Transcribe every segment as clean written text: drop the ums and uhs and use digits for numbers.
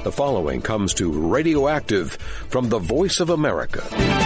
The following comes to Radioactive from the Voice of America.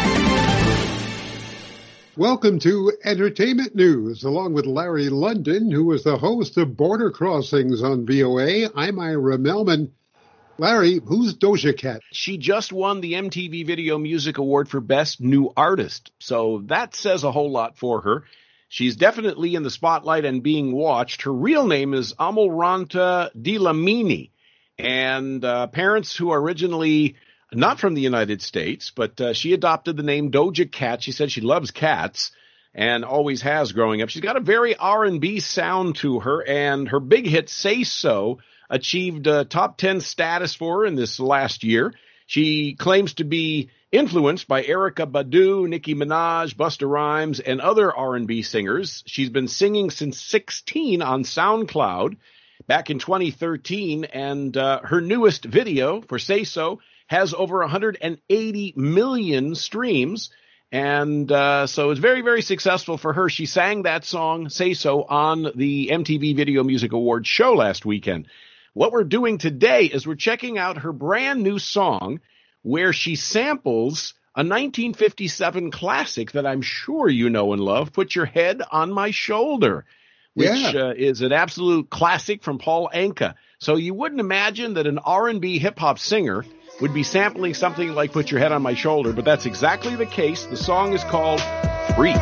Welcome to Entertainment News, along with Larry London, who is the host of Border Crossings on VOA. I'm Ira Melman. Larry, who's Doja Cat? She just won the MTV Video Music Award for Best New Artist, so that says a whole lot for her. She's definitely in the spotlight and being watched. Her real name is Amalranta Dlamini, and parents who are originally not from the United States, but she adopted the name Doja Cat. She said she loves cats and always has growing up. She's got a very R&B sound to her, and her big hit, Say So, achieved top 10 status for her in this last year. She claims to be influenced by Erykah Badu, Nicki Minaj, Busta Rhymes, and other R&B singers. She's been singing since 16 on SoundCloud back in 2013, and her newest video for Say So has over 180 million streams, and so it's very, very successful for her. She sang that song, Say So, on the MTV Video Music Awards show last weekend. What we're doing today is we're checking out her brand new song where she samples a 1957 classic that I'm sure you know and love, Put Your Head on My Shoulder, which is an absolute classic from Paul Anka. So you wouldn't imagine that an R&B hip-hop singer would be sampling something like Put Your Head on My Shoulder, but that's exactly the case. The song is called Freak.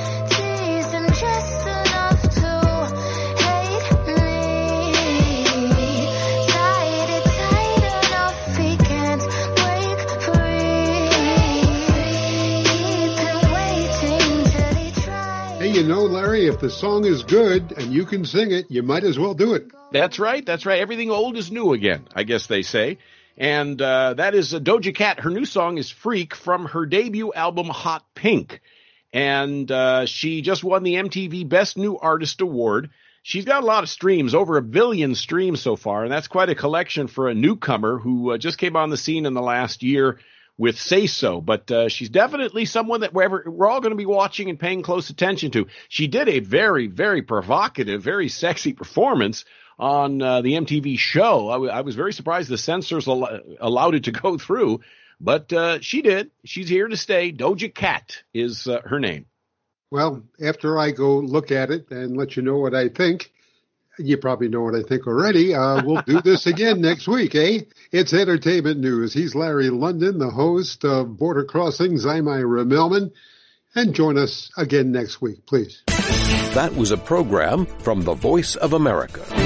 Hey, you know, Larry, if the song is good and you can sing it, you might as well do it. That's right. That's right. Everything old is new again, I guess they say. And that is Doja Cat. Her new song is Freak from her debut album Hot Pink. And she just won the MTV Best New Artist Award. She's got a lot of streams, over 1 billion streams so far, and that's quite a collection for a newcomer who just came on the scene in the last year with Say So. But she's definitely someone that we're all going to be watching and paying close attention to. She did a very, very provocative, very sexy performance on the MTV show. I was very surprised the censors allowed it to go through, but she did. She's here to stay. Doja Cat is her name. Well, after I go look at it and let you know what I think, you probably know what I think already, we'll do this again next week, eh? It's Entertainment News. He's Larry London, the host of Border Crossings. I'm Ira Melman. And join us again next week, please. That was a program from the Voice of America.